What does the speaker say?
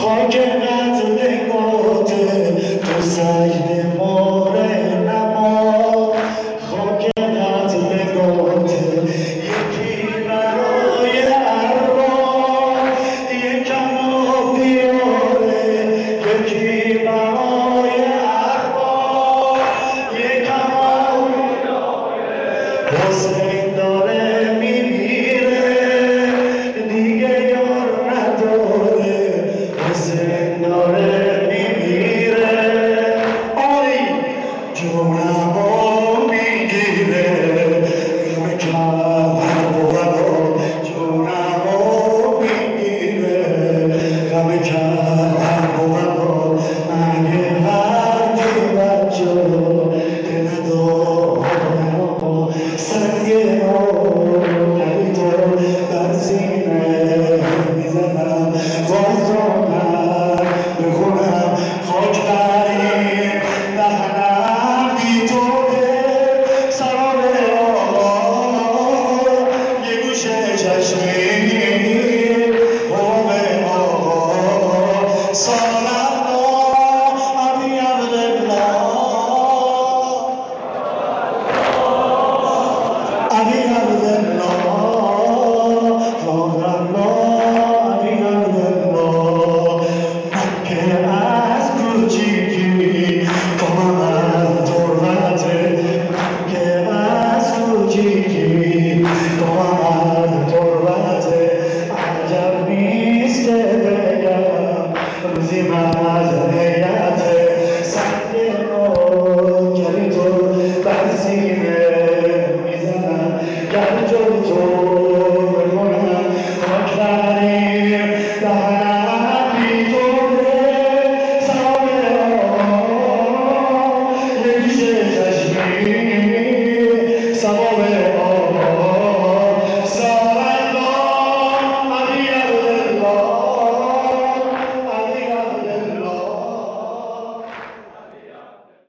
خاک قتلگات تو سجده ماره نما، خاک قتلگات یکی برای ارواح، یکم بیاره یکی برای ارواح، یکم حسین داره میمیره دیگه یار نداره، حسین داره میمیره. آی جونمو میگیره غم کربلا، جونمو میگیره غم کربلا. مگه هرچی بچه که ندارم سنگه آنی تو در سینه میزنم، بازانم بخونم خاک بریم دهنم بی توه سرابه آقا یه گوشه چشمی همه آقا